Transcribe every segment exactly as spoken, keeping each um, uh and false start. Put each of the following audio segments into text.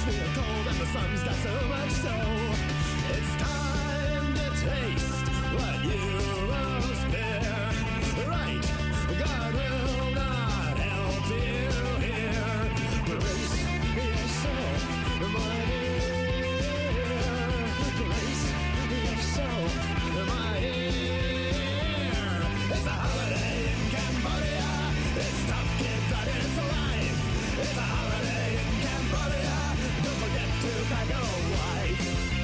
feel cold and the sun's got so much so. It's time to taste what you most fear. Right, God will not help you here. Brace yourself, my dear. Brace yourself, my dear. It's a holiday in Cambodia. It's tough, kid, but it's life. It's a holiday in Cambodia. Don't forget to pack your wife.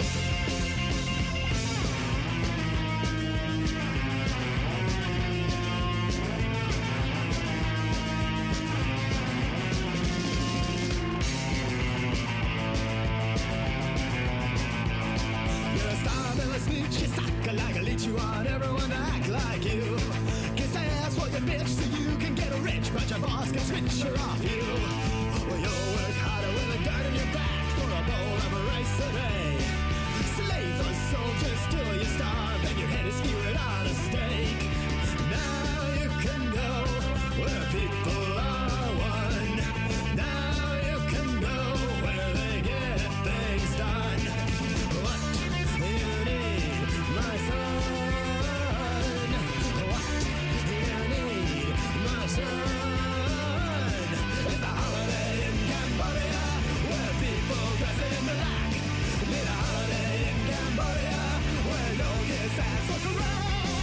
You're a starving snitch, you suck like a leech. You want everyone to act like you. Kiss ass for your bitch so you can get rich, but your boss can switch her off you. Well, you'll work harder with a gun in your back for a bowl of rice a day. Slaves or soldiers till you starve and your head is skewered on a stake. Now you can go where people are one. Now you can go where they get things done. What you need, my son? What you need, my son? It's a holiday in Cambodia where people dress in black. Need a holiday in Cambodia where no kiss ass for crack.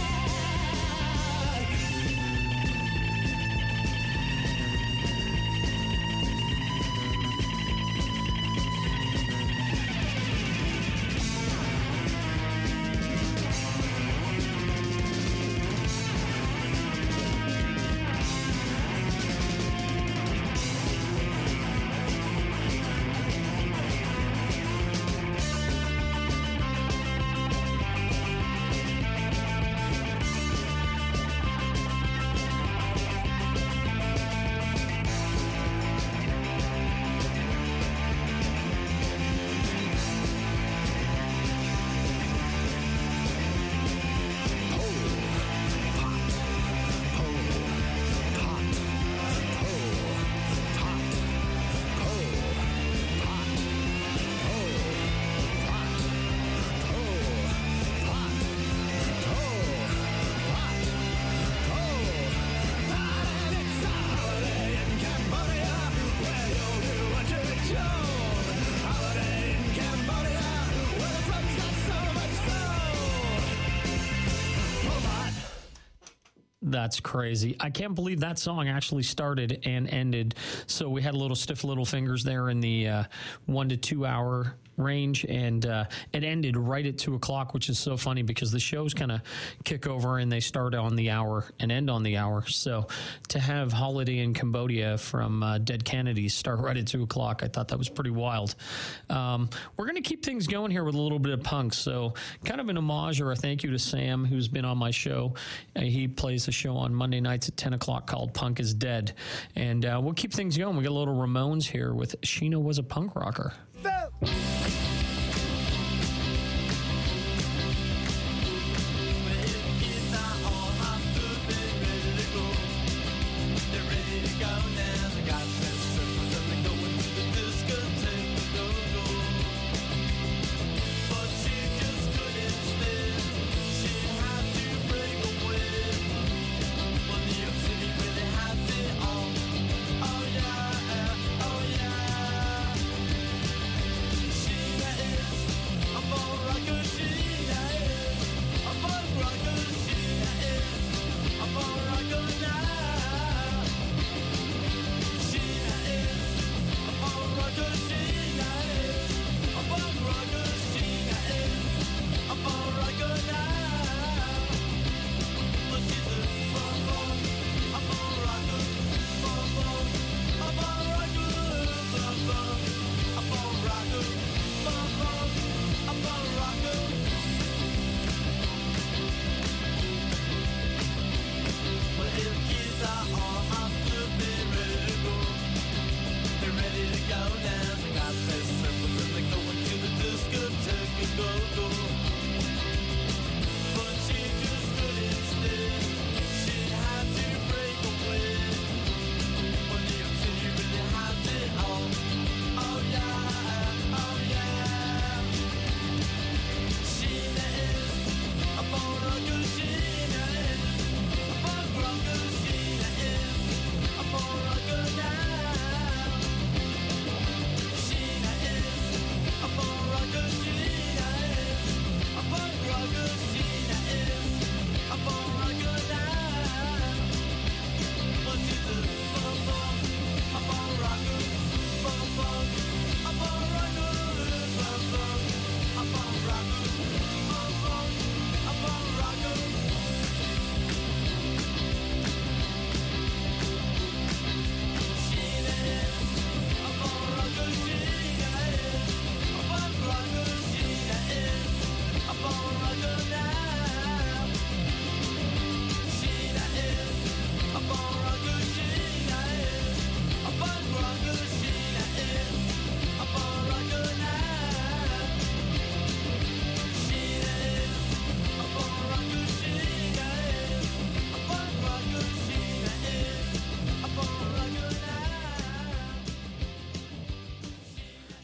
That's crazy. I can't believe that song actually started and ended. So we had a little stiff little fingers there in the uh, one to two hour range, and uh, it ended right at two o'clock, which is so funny because the shows kind of kick over and they start on the hour and end on the hour. So to have Holiday in Cambodia from uh, Dead Kennedys start right at two o'clock, I thought that was pretty wild. Um, we're going to keep things going here with a little bit of punk. So kind of an homage or a thank you to Sam, who's been on my show. Uh, he plays a show on Monday nights at ten o'clock called Punk is Dead. And uh, we'll keep things going. We got a little Ramones here with Sheena Was a Punk Rocker. She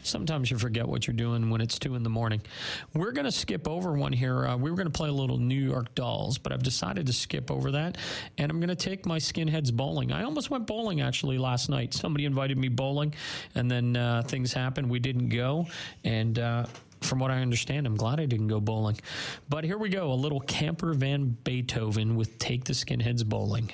sometimes you forget what you're doing when it's two in the morning. We're going to skip over one here. Uh, we were going to play a little New York Dolls, but I've decided to skip over that, and I'm going to take my Skinheads bowling. I almost went bowling, actually, last night. Somebody invited me bowling, and then uh, things happened. We didn't go, and uh, from what I understand, I'm glad I didn't go bowling. But here we go, a little Camper Van Beethoven with Take the Skinheads Bowling.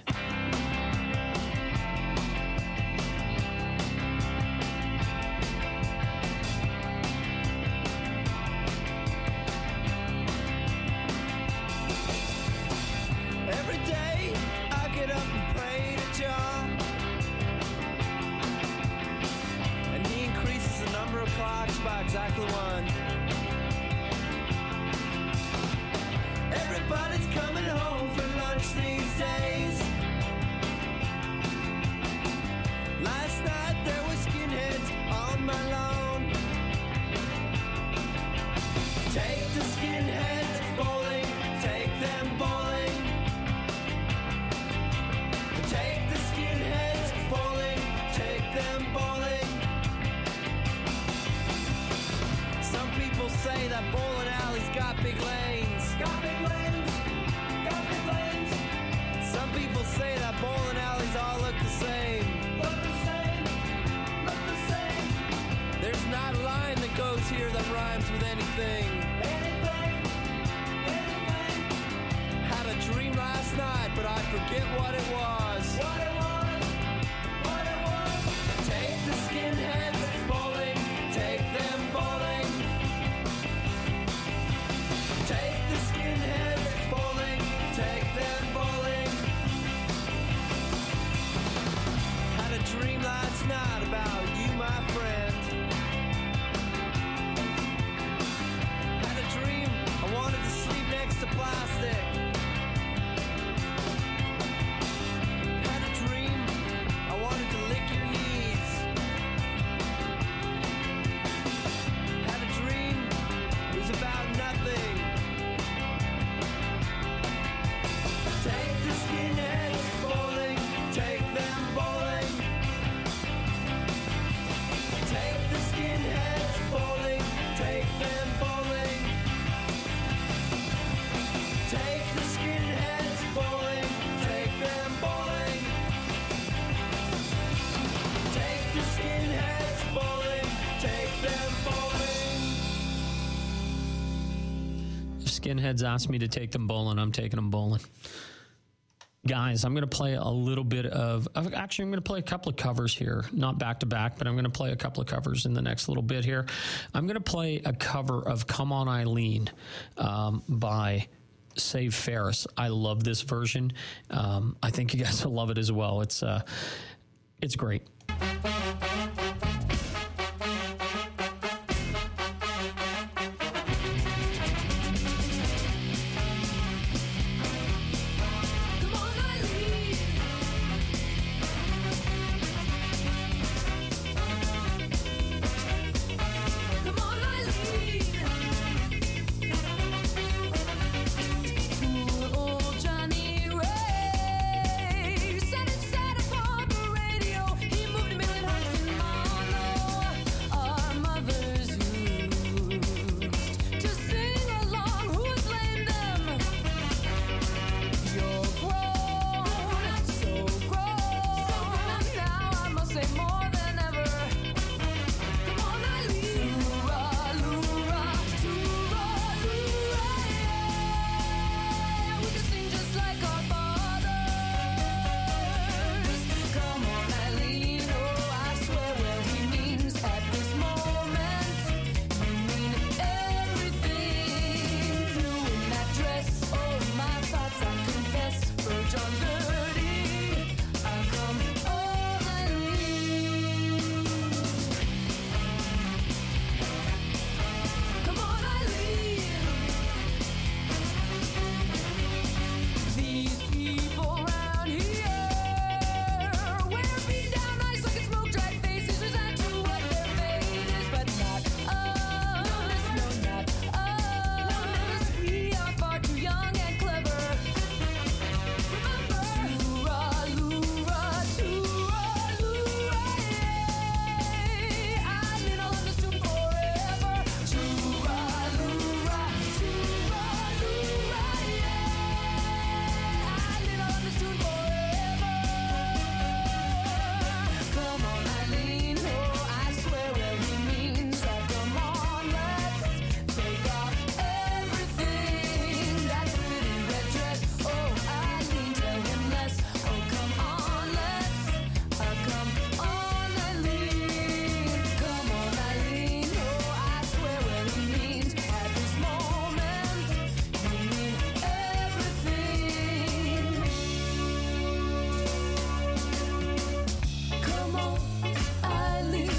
Skinheads asked me to take them bowling. I'm taking them bowling. Guys, I'm going to play a little bit of, actually, I'm going to play a couple of covers here, not back to back, but I'm going to play a couple of covers in the next little bit here. I'm going to play a cover of Come On Eileen um, by Save Ferris. I love this version. Um, I think you guys will love it as well. It's, uh, it's great. Set it set upon the radio. He moved a million hearts in my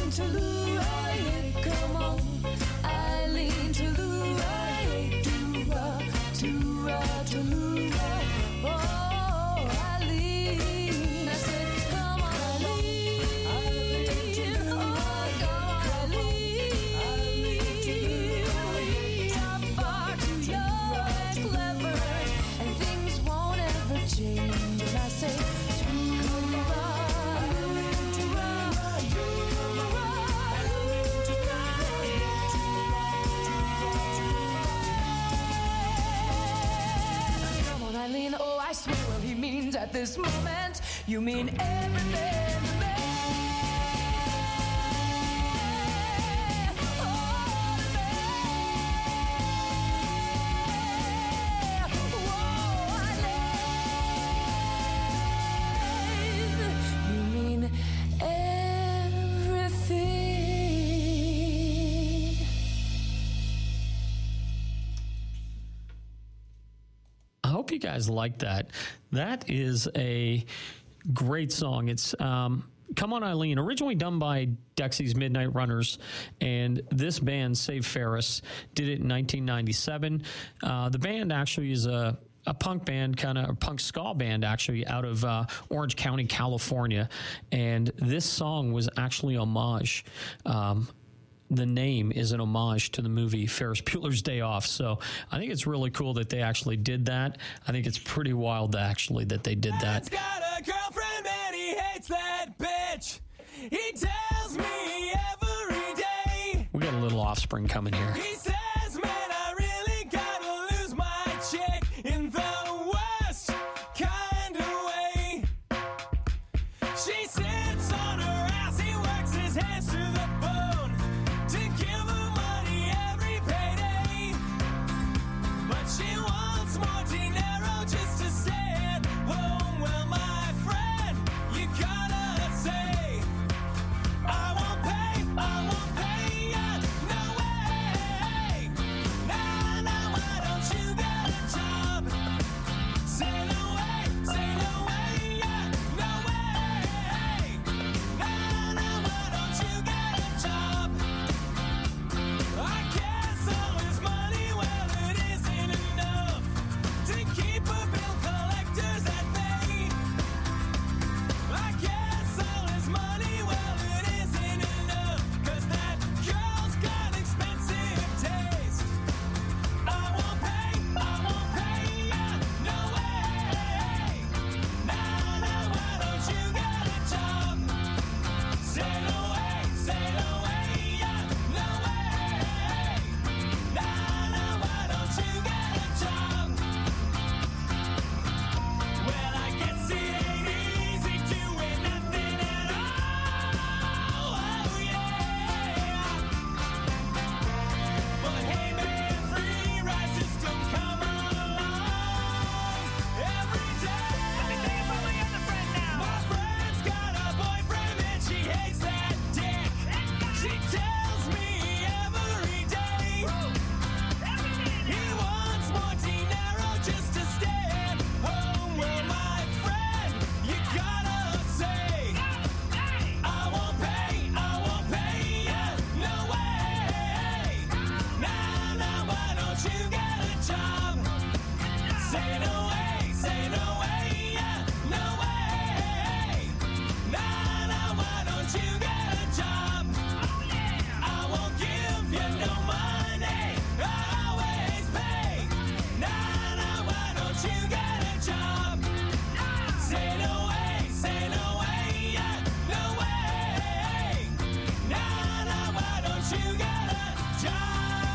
Eileen to the right, come on. Eileen to the right, to-ra, to-ra, to-ra. Oh, Eileen. I said, come on, Eileen. Eileen. Oh, come on, Eileen. Eileen. Top far too young and clever, and things won't ever change. And I say, Eileen, oh, I swear what he means at this moment. You mean everything to me. Oh, to me. Whoa, Eileen. You mean everything. I hope you guys like that. That is a great song. It's um, Come On Eileen, originally done by Dexy's Midnight Runners, and this band, Save Ferris, did it in nineteen ninety-seven. Uh, the band actually is a a punk band, kind of a punk ska band, actually, out of uh, Orange County, California. And this song was actually homage. Um, the name is an homage to the movie Ferris Bueller's Day Off. So I think it's really cool that they actually did that. I think it's pretty wild, actually, that they did that. Man's got a girlfriend and he hates that bitch. He tells me every day. We got a little Offspring coming here. He says, man, I really gotta lose my chick in the worst kind of way. She sits on her ass, he works his hands to the bone to give her money every payday. But she wants more dinero just to stay at home. Well, my friend, you gotta say, I won't pay, I won't pay ya, no way. Nah, nah, why don't you get a job? Say no way, say no way, yeah, no way. Nah, nah, why don't you get a job? I guess all his money, well, it isn't enough to keep a bill collectors at bay. I guess all his money, well, it isn't enough, 'cause that girl's got expensive taste. I won't pay, I won't pay ya, no way. Nah, nah, why don't you get a job? Say no way, say no way, yeah, no way. Nah, nah, why don't you get a job? Well, I guess it ain't easy doing nothing at all. Oh, yeah. But hey, man, free rides just don't come along every day. Let me tell you about my other friend now. My friend's got a boyfriend and she hates that dick. She tells me every day he wants more dinero just to stay at home. Well, my friend, you gotta say, I won't pay, I won't pay ya, no way. Nah, nah, why don't you get a job? Say no way, say no way, yeah, no way. Nah, nah, why don't you get a job? I won't give you no money, I always pay. Nah, nah, why don't you get a job? Say no way, say no way, yeah, no way. Nah, nah, why don't you get a job?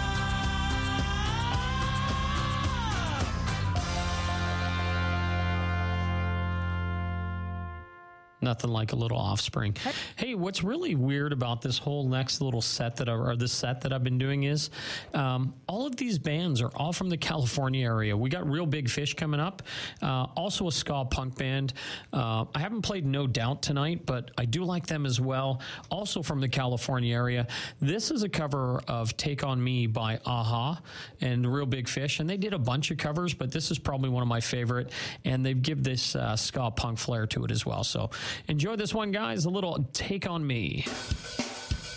Nothing like a little Offspring. Hey, what's really weird about this whole next little set that I, or this set that I've been doing is um, all of these bands are all from the California area. We got Real Big Fish coming up, uh, also a ska punk band. Uh, I haven't played No Doubt tonight, but I do like them as well. Also from the California area. This is a cover of Take On Me by A-ha and Real Big Fish, and they did a bunch of covers, but this is probably one of my favorite, and they give this uh, ska punk flair to it as well. So enjoy this one, guys. A little Take On Me.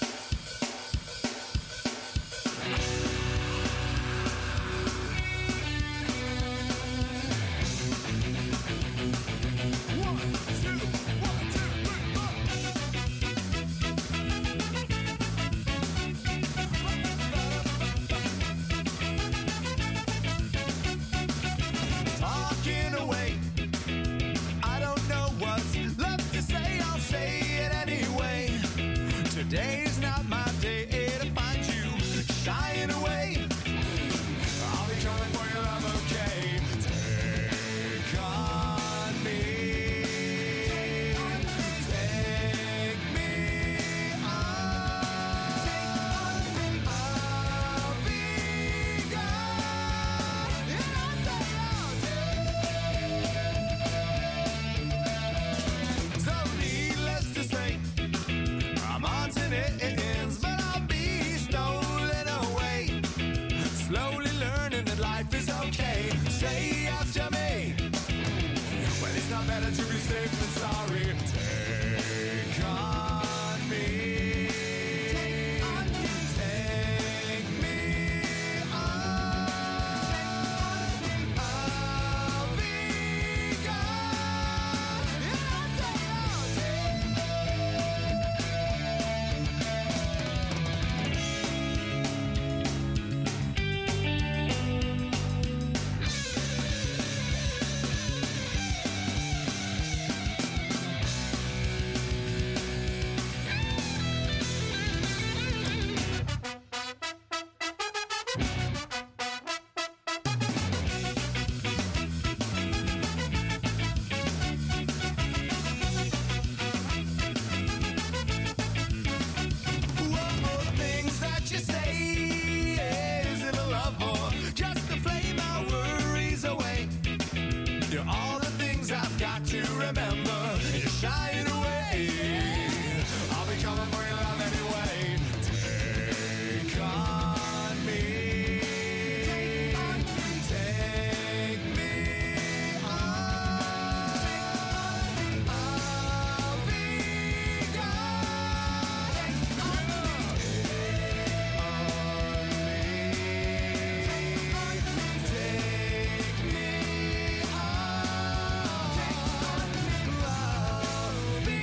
Today's not my day to find you shying away. I'll be coming for your love, okay? Take on me. Take me on. I'll be gone. And I'll say I'll do. So needless to say, I'm on to ends, but I'll be stolen away. Slowly learning that life is okay. Say after me. Well, it's not better to be safe than sorry. Take on me. Take on me. Take me on. I'll be gone. And I'll say I'll take. What more things that you say? Is it a love or just to flame our worries away? You're all the things I've got to remember. You're shying away. I'll be coming for your love anyway. Take on me. Take me on. I'll be gone. Take on me. Take me on. I'll be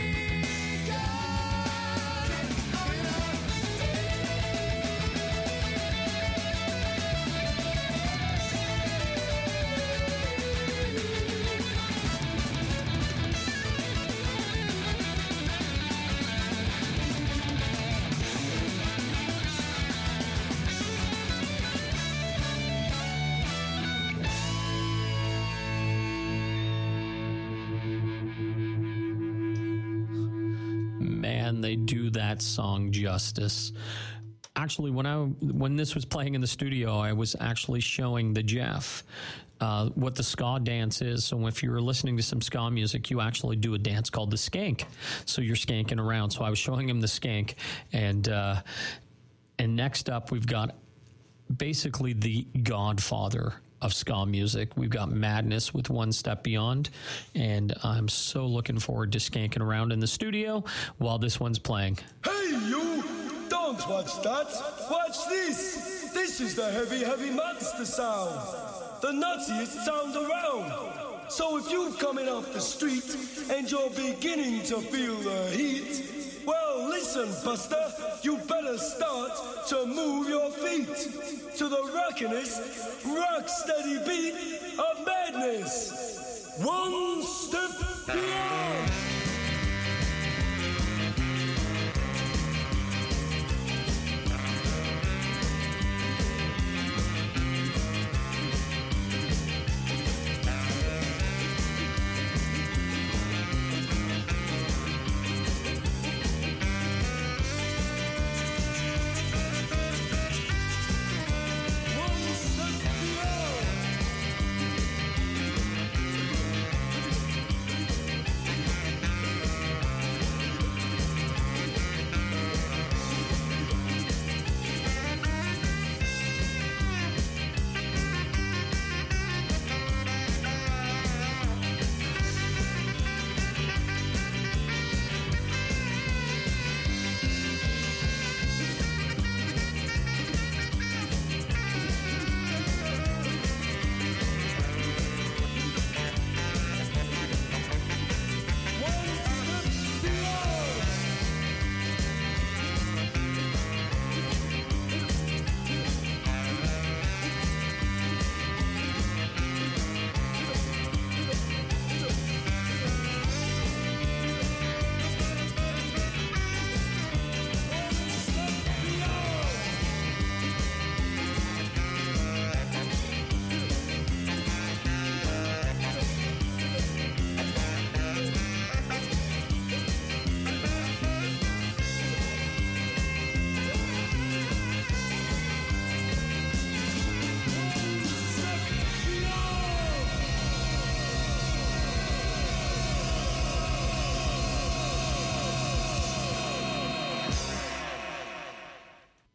Man, they do that song justice. Actually, when I when this was playing in the studio, I was actually showing the Jeff uh, what the ska dance is. So if you were listening to some ska music, you actually do a dance called the skank. So you're skanking around. So I was showing him the skank, and uh, and next up we've got basically the godfather of ska music. We've got Madness with One Step Beyond, and I'm so looking forward to skanking around in the studio while this one's playing. Hey, you! Don't watch that! Watch this! This is the heavy, heavy monster sound! The nuttiest sound around! So if you're coming off the street and you're beginning to feel the heat, well, listen, Buster, you better start to move your feet to the rockinest, rock-steady beat of madness. One step beyond!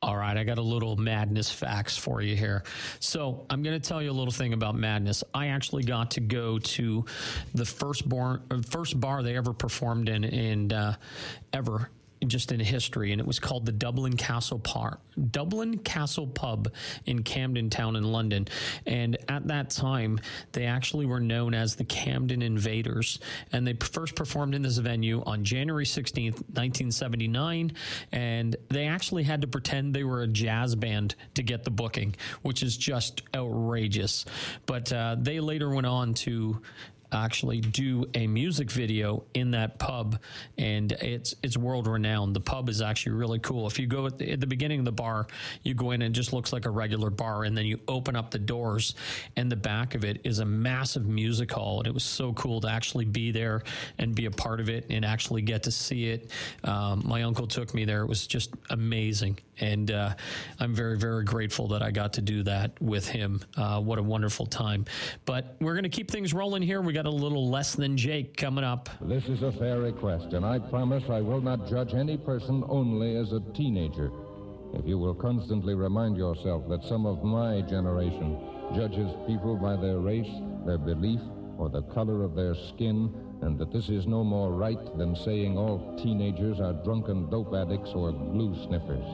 All right, I got a little Madness facts for you here. So I'm going to tell you a little thing about Madness. I actually got to go to the first bar, first bar they ever performed in, and uh, ever. Just in history, and it was called the Dublin Castle Par Dublin Castle Pub in Camden Town in London. And at that time, they actually were known as the Camden Invaders, and they first performed in this venue on January sixteenth, nineteen seventy-nine, and they actually had to pretend they were a jazz band to get the booking, which is just outrageous. But uh, they later went on to actually do a music video in that pub, and it's it's world renowned. The pub is actually really cool. If you go at the, at the beginning of the bar, you go in and it just looks like a regular bar, and then you open up the doors, and the back of it is a massive music hall, and it was so cool to actually be there and be a part of it and actually get to see it. Um, my uncle took me there. It was just amazing, and uh, I'm very, very grateful that I got to do that with him. Uh, what a wonderful time. But we're going to keep things rolling here. We got a little Less Than Jake coming up. This is a fair request, and I promise I will not judge any person only as a teenager. If you will constantly remind yourself that some of my generation judges people by their race, their belief, or the color of their skin, and that this is no more right than saying all teenagers are drunken dope addicts or glue sniffers.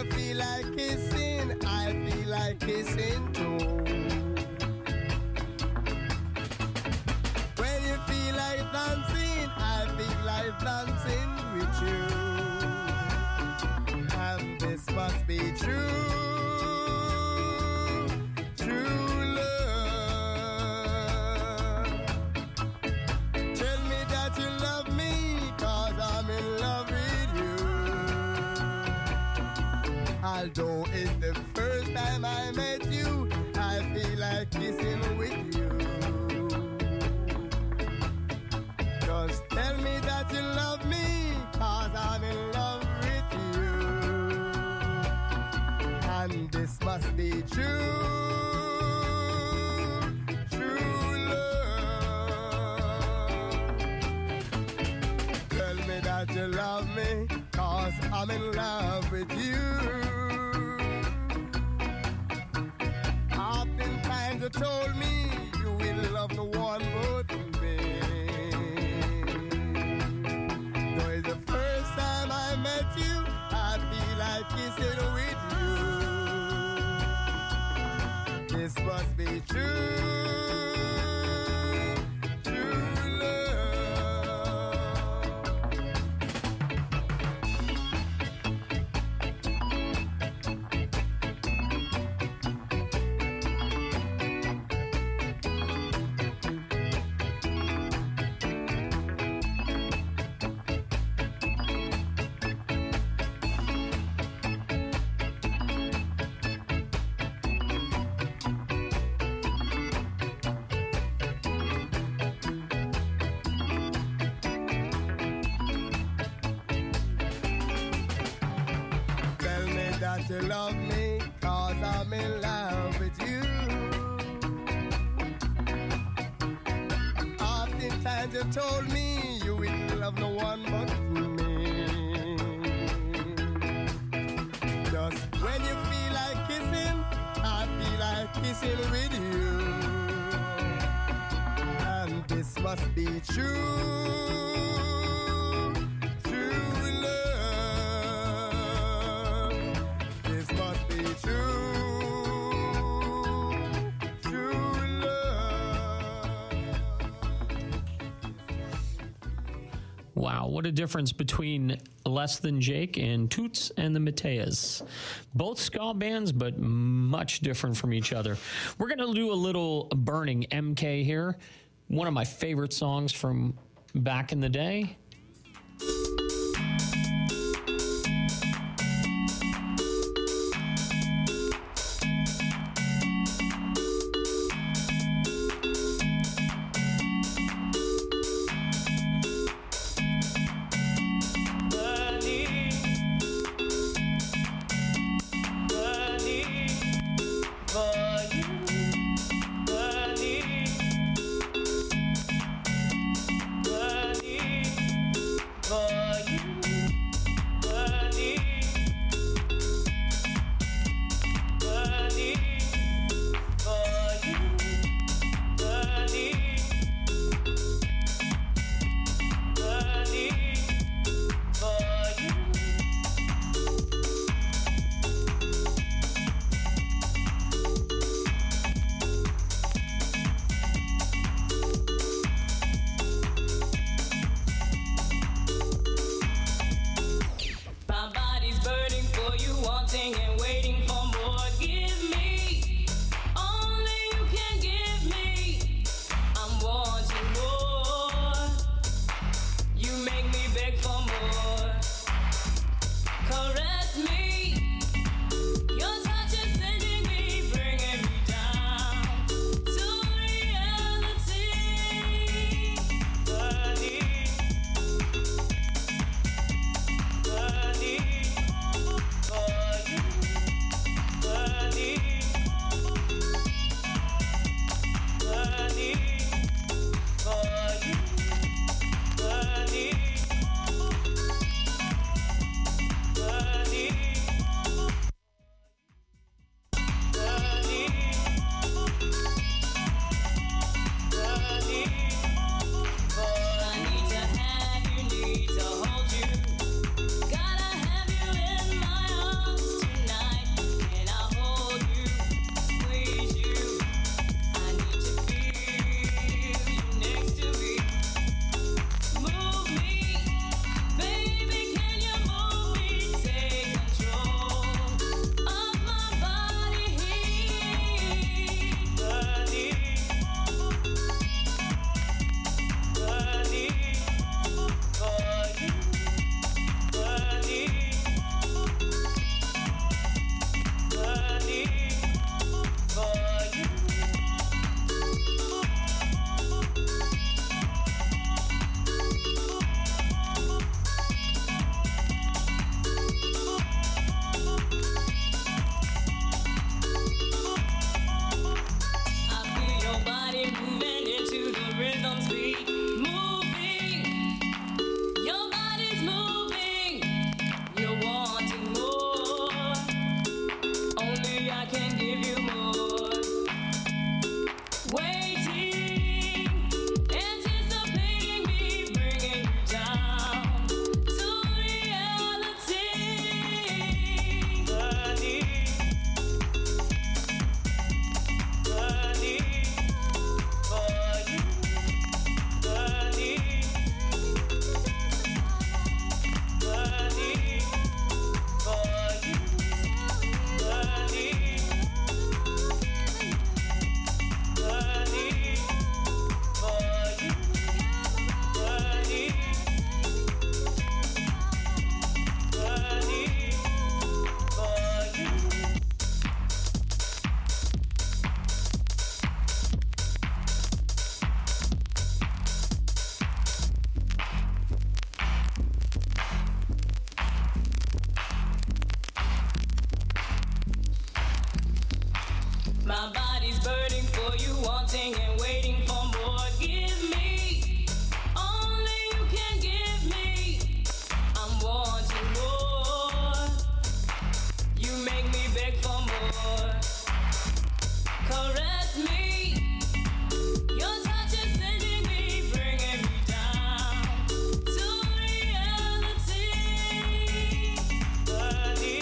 feel like kissing, I feel like kissing too. When you feel like dancing, I feel like dancing with you. And this must be true, true love. Tell me that you love me, 'cause I'm in love with you. Although it's the first time I met you, I feel like kissing with you. Just tell me that you love me, 'cause I'm in love with you. And this must be true, true love. Tell me that you love me, 'cause I'm in love with you. Oftentimes you told me you will love no one but me. Though it's the first time I met you, I feel like kissing with you. This must be true, true love. Tell me that you love me, 'cause I'm in love with you. Oftentimes you told me you will love no one but me. Just when you feel like kissing, I feel like kissing with you. And this must be true, true love. This must be true, true love. Wow, what a difference between Less Than Jake and Toots and the Mateas. Both ska bands, but much different from each other. We're going to do a little Burning M K here. One of my favorite songs from back in the day. Burning, burning for you, burning, burning My body's burning for you, wanting and waiting for more. Give me only you can give me. I'm wanting more. You make me beg for more. Caress me. Your touch is sending me, bringing me down to reality. Burning,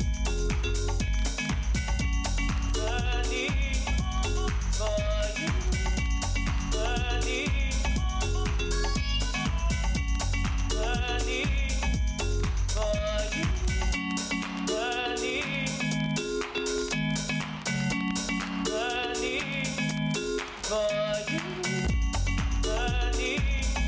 burning for you. Burning, burning for you. Burning, burning for you. Burning,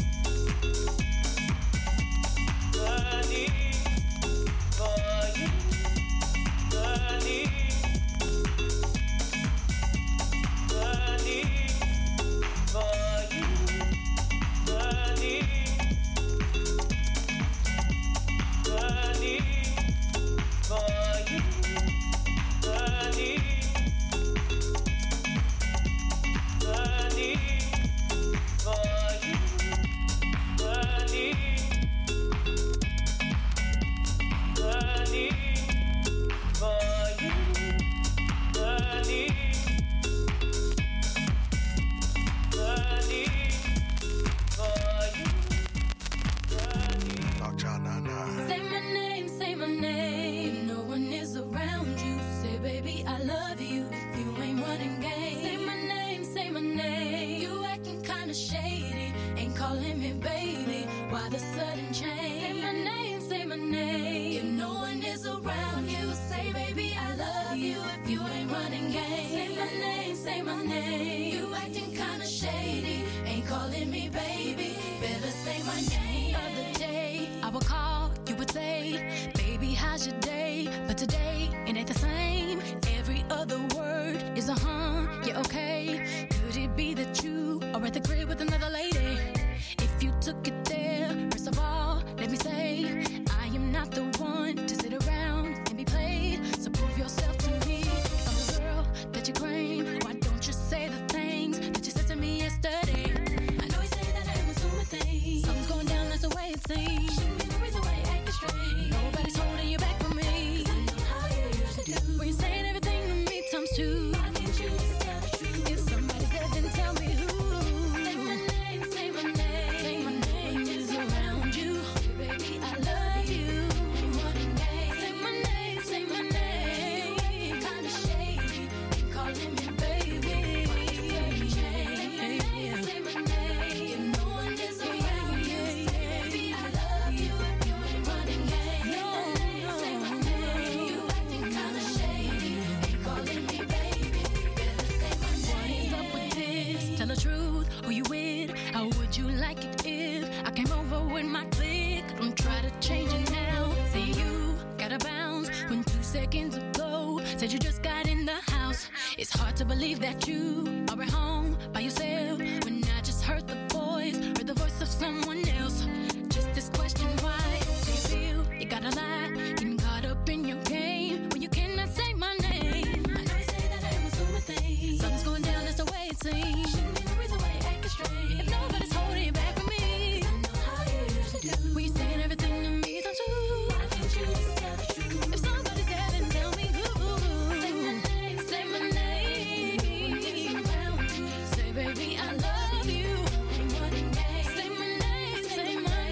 burning for you. Burning, burning for you. Burning, burning for you. Burning, burning for you. Burning, burning for you. Burning, burning for you. Say my name, say my name. If no one is around you, say, baby, I love you. If you ain't running game, say my name, say my name. You acting kinda shady, ain't calling me baby. Why the sudden change? Say my name, say my name. If no one is around you, say, baby, I love you. If you ain't running game, say my name, say my name. You acting kinda shady, ain't calling me baby. Better say my name. Other day, I would call, you would say, baby, how's your day? But today, it ain't the same. Every other word is a huh, yeah, okay. Could it be that you are at the crib with another lady? If you took it there, first of all, let me say, I am not the one to sit around and be played. So prove yourself to me. If I'm the girl that you claim, why don't you say the things that you said to me yesterday? I know you say that I am assuming things. Something's going down, that's the way it seems. Shouldn't be the reason why you're acting strange. Nobody's holding you back from me. 'Cause I know how you used to do. When you're saying everything to me times two. Why can't you just tell the truth? If somebody's dead, then tell me who. Say my name, say my name. Say my name is around you. Say, baby, I love you. Ain't running game. Say my name, say my name. Kinda shady, ain't calling me baby. Why you sudden change? Say my name, say my name. If no one is around you, say, baby, I love you. If you ain't running game. Say my name, say my name. You acting kinda shady, ain't calling me baby. Better say my name. What is up with this? Tell the truth, who you with? How would you like it if I came over with my clique? Don't try to change it now. Say you gotta bounce when two seconds ago said you just got in the house. It's hard to believe that you are at home by yourself when I just heard the voice, heard the voice of someone else. Just this question, why do you feel you gotta lie? Getting caught up in your game when you cannot say my name. I know you say that I am assuming things. Something's going down, that's the way it seems. Shouldn't be the reason why you're acting strange. If nobody's holding you back from me, 'cause I know how you used to do. When you're saying everything to me times two. Why can't you just tell the truth? If somebody's dead, then tell me who. Say my name, say my name. Around you, say, baby, I love you. Ain't running game. Say my name, say my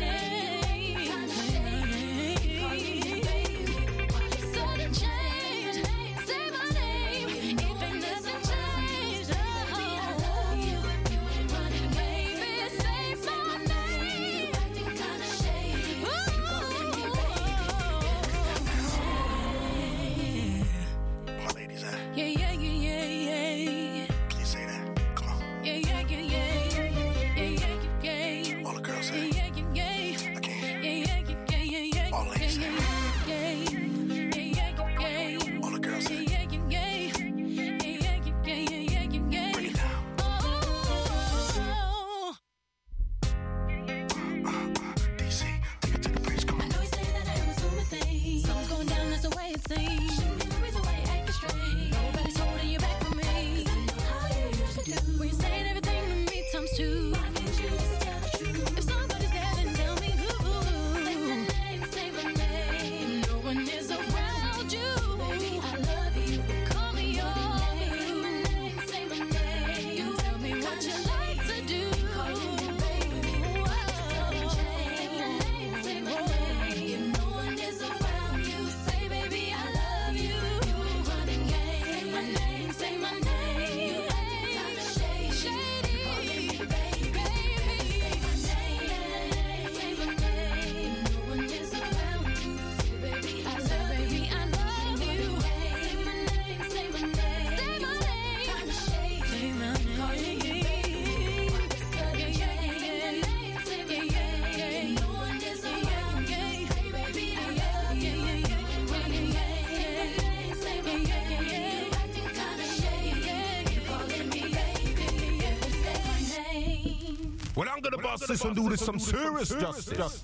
bust this and do this some serious justice.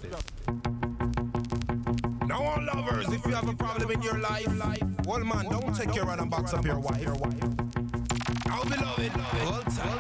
Now, all lovers, if you have a problem in your life, well, man, don't take your run and box up your wife. I'll be loving, hold tight.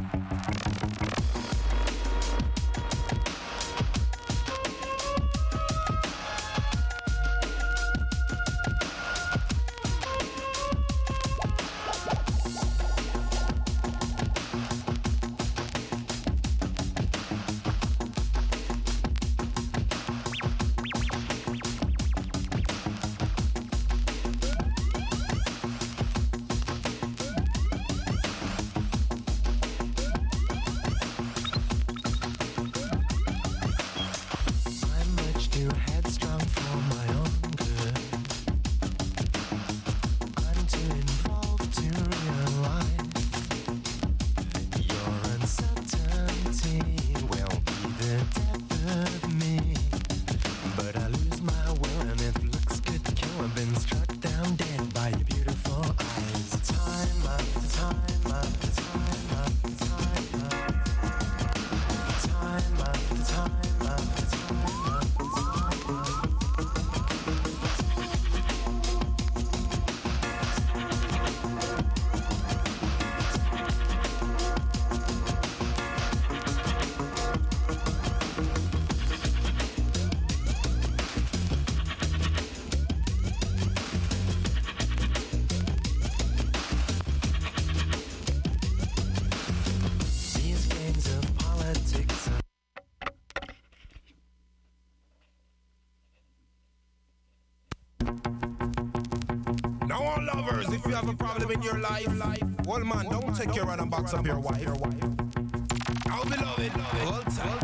If you have a problem in your life, well, man, don't take your run and box up your wife. I'll be loving, hold tight.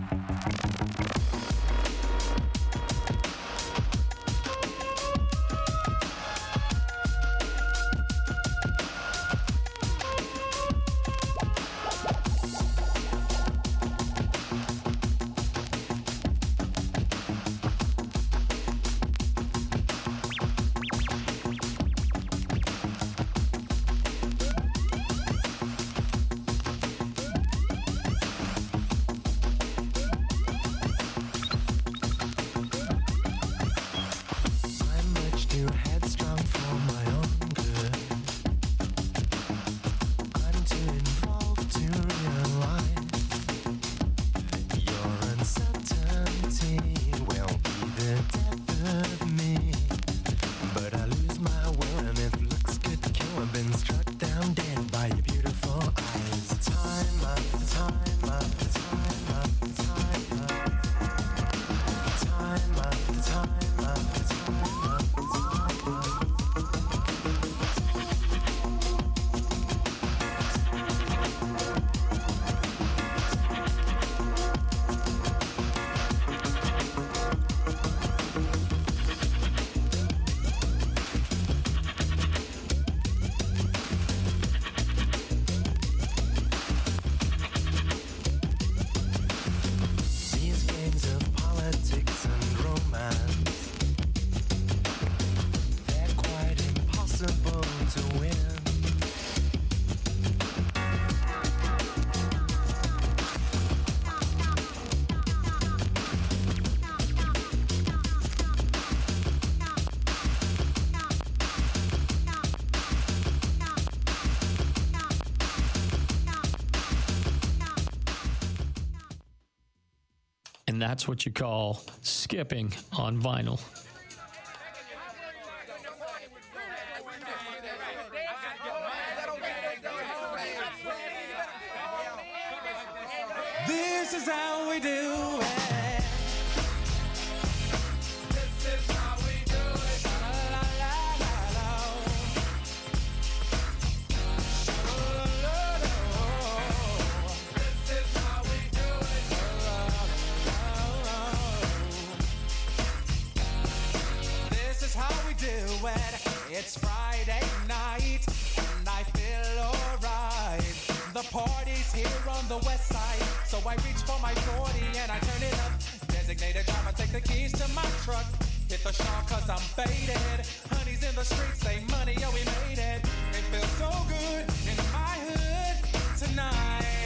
And that's what you call skipping on vinyl. This is how we do it. This is how we do it. La, la, la, la, la. La, la, la, la. This is how we do it. La, la, la, la. This is how we do it. It's Friday night and I feel alright. The party's here on the west side, so I reach for my forty and I turn it up. Designated driver, take the keys to my truck. Hit the shop cause I'm faded. Honey's in the streets, say money, yo, we made it. It feels so good in my hood tonight.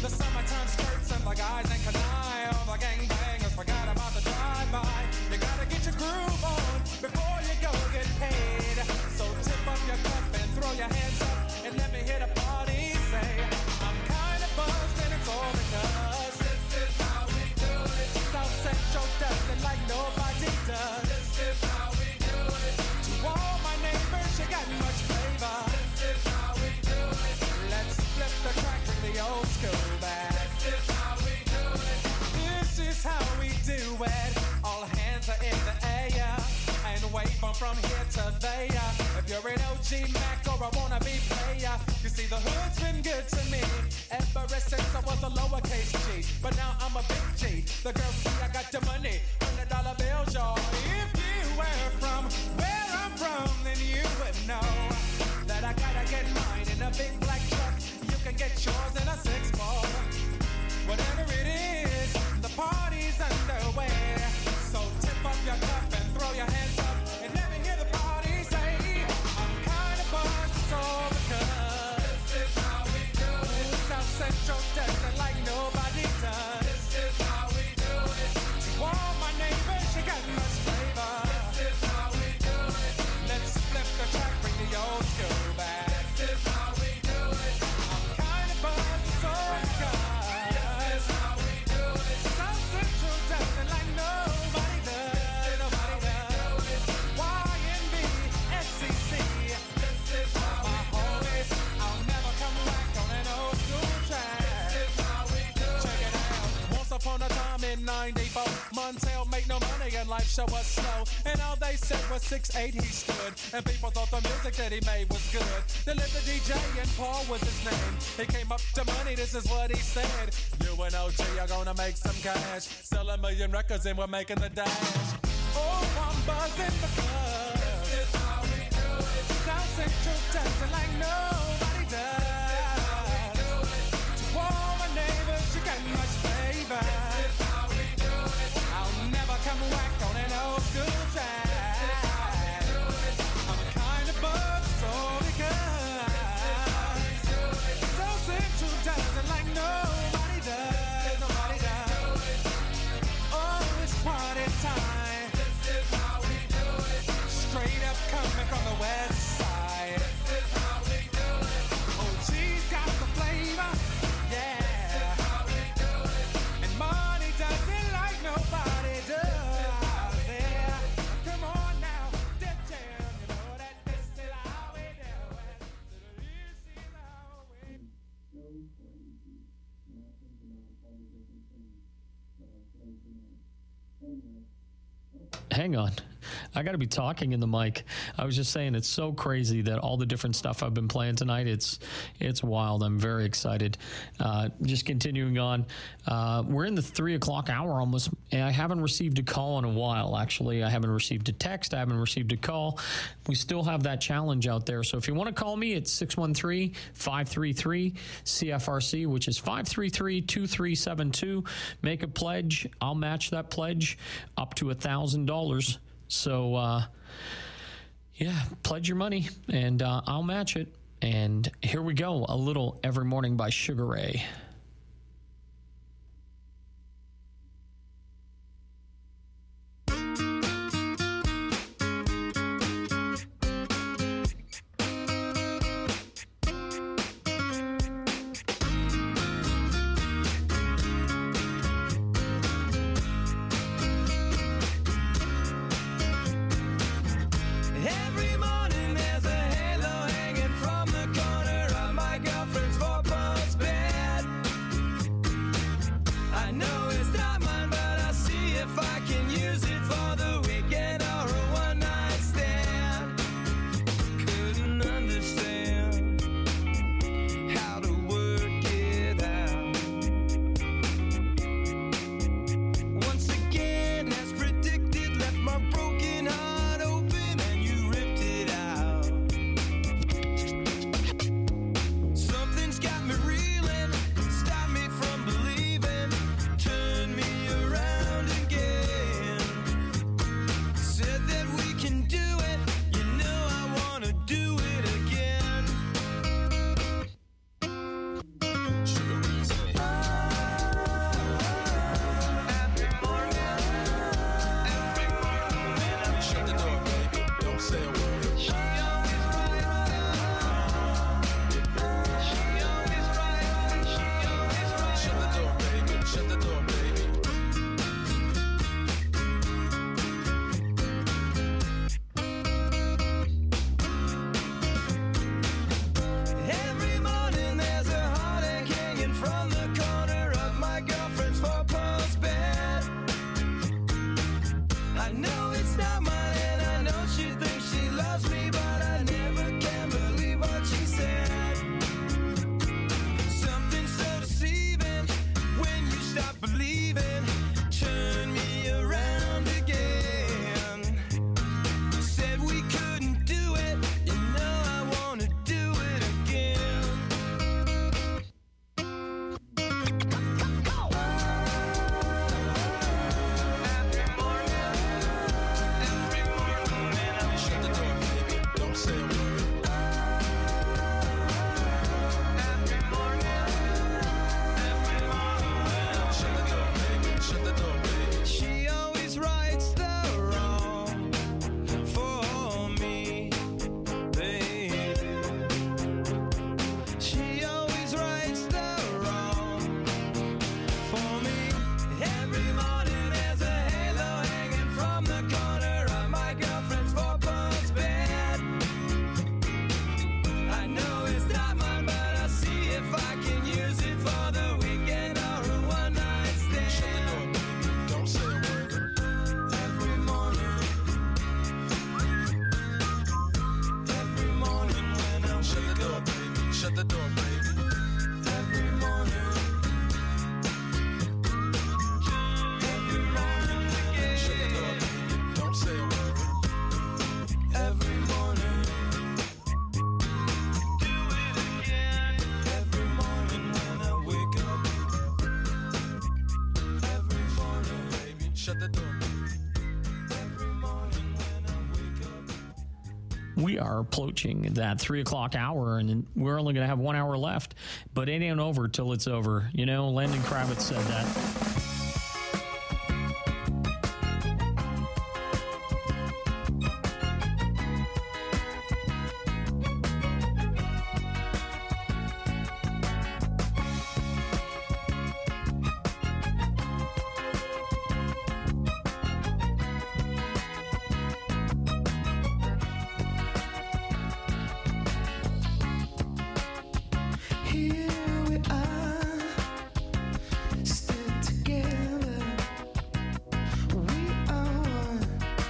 The summertime skirts and the guys in canine. All the gangbangers forgot about the drive-by. You gotta get your groove on before you go get paid. So tip up your cup and throw your hands up and let me hear the party say, I'm kinda buzzed and it's all because this is how we do it. South Central does it like nobody does. This is how we do it. To all my neighbors, you got much flavor. This is how we do it. Let's flip the track with the old school back. This is how we do it. This is how we do it. All hands are in the air and wave them from here to there. If you're an O G Mac or a wannabe player, you see the hood's been good to me ever since I was a lowercase G. But now I'm a big G. The girls see I got the money, hundred dollar bills, y'all. If you were from where I'm from, then you would know that I gotta get mine in a big black truck. You can get yours in a six four. Whatever it is, the party's underway. So tip up your cup and throw your hands up and let me hear the party say, I'm kinda buzzed, it's all because this is how we do it. South Central does it like nobody does. This is how we do it. To all my neighbors, you got much flavor. This is how we do it. Let's flip the track, bring the old school back. This is how we do it. I'm kinda buzzed, it's all because this is how we do it. South Central does it like nobody does. Nobody does. Y N B, S C C. This is how my homies. I'll never come back on an old school track. This is how we do it. Check it out. Once upon a time in ninety-four, Montel made no money and life show was slow. And all they said was six eight he stood. And people thought the music that he made was good. They lived the D J and Paul was his name. He came up to money, this is what he said. You and O G are gonna make some cash. Sell a million records and we're making the dash. Oh, I'm buzzing because this is how we do it. South Central does it like nobody does. To all my neighbors, you got much flavor. This is how we do it. I'll never come back on an old school track. I'm kinda buzzed, all because South Central does it like nobody does. Nobody does. Oh, it's party time. This is how we do it. Straight up coming from the west side. This is how we do it. Oh, she's got the flavor. Yeah. This is how we do it. And money does it like nobody does. Yeah. Come on now, dip down. You know that this is how we do it. This is how we Hang on. I got to be talking in the mic. I was just saying it's so crazy that all the different stuff I've been playing tonight, it's it's wild. I'm very excited. Uh, just continuing on. Uh, we're in the three o'clock hour almost, and I haven't received a call in a while, actually. I haven't received a text. I haven't received a call. We still have that challenge out there. So if you want to call me, it's six one three, five three three, C F R C, which is five three three, two three seven two. Make a pledge. I'll match that pledge up to one thousand dollars. So, uh, yeah, pledge your money, and uh, I'll match it. And here we go, a little Every Morning by Sugar Ray. Every morning there's a halo hanging from the corner of my girlfriend's four-post bed. we are approaching that three o'clock hour, and we're only going to have one hour left. But it ain't over till it's over. You know, Lenny Kravitz said that. Here we are, still together. We are one.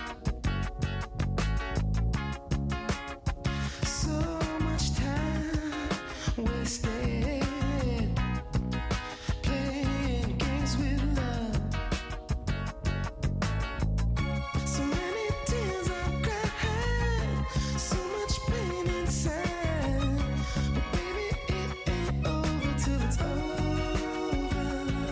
So much time wasted playing games with love. So many tears I've cried, so much pain inside. But baby, it ain't over till it's over.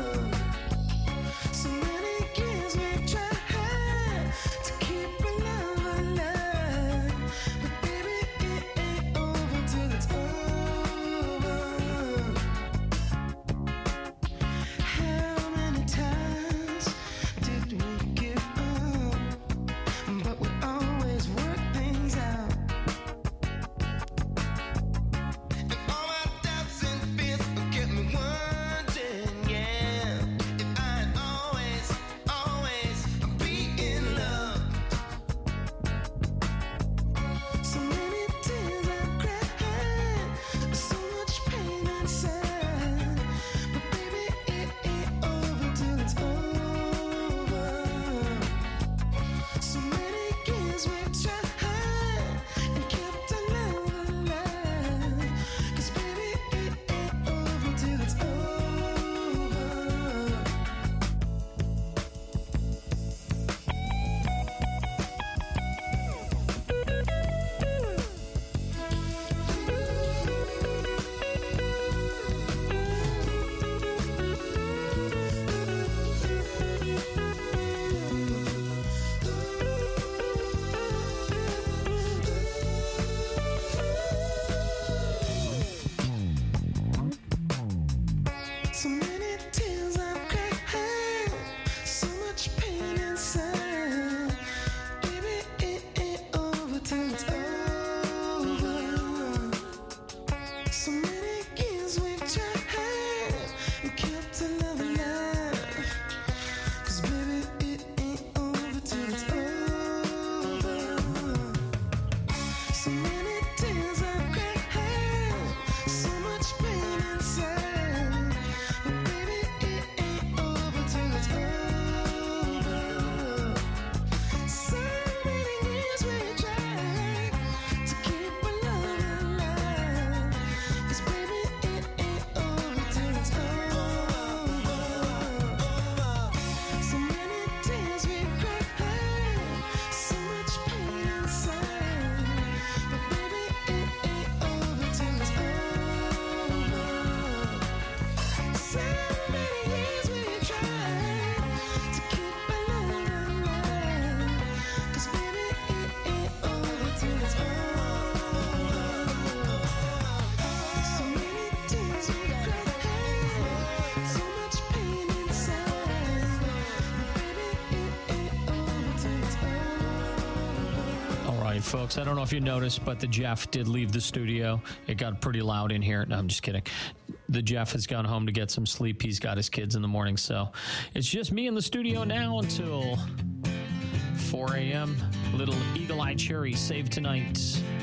So many years we tried to keep our love alive. But baby, it ain't over till it's over. How many times did we give up? But we always work things out. And all my doubts and fears kept me wondering, yeah, if I'd always, always be in love. So many tears I've cried, so much pain inside. But baby, it ain't over till it's over. So many years we've tried and kept our love alive. 'Cause baby, it ain't over till it's over. So many tears I've cried, so much pain inside. Baby, it ain't over till it's over. So many years we've tried and kept our love alive. 'Cause baby, it ain't over till it's over. So many tears I've cried, so much pain inside. But baby, it ain't over till it's over. So many years we tried to keep our love alive. 'Cause baby, it ain't over till it's over. So many tears we cried, so much pain inside. But baby, it ain't over till it's over. So many years we tried to keep our love alive. 'Cause baby, it ain't over till it's over. So many tears we cried, so much pain inside. But baby, it ain't over till it's over. All right, folks. I don't know if you noticed, but the Jeff did leave the studio. It got pretty loud in here. No, I'm just kidding. The Jeff has gone home to get some sleep. He's got his kids in the morning. So it's just me in the studio now until four a.m. Little Eagle Eye Cherry, Save Tonight.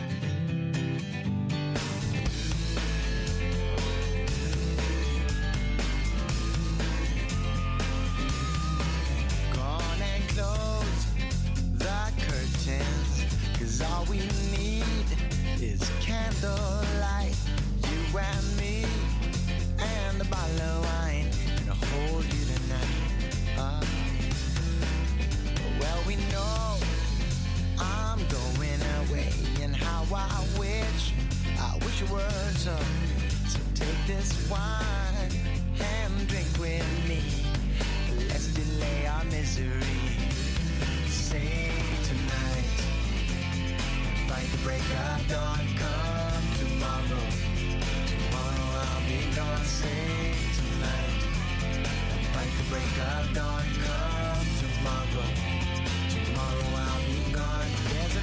Go on and close the curtains, 'cause all we need is candlelight. You and me and a bottle of wine, and I'll hold you tonight. Uh, well, we know I'm going away, and how I wish, I wish you were so. So take this wine and drink with me. Let's delay our misery. Save tonight and fight the break break of dawn. Come tomorrow. Tomorrow I'll be gone. Sing tonight. Fight the break of dawn. Come tomorrow. Tomorrow I'll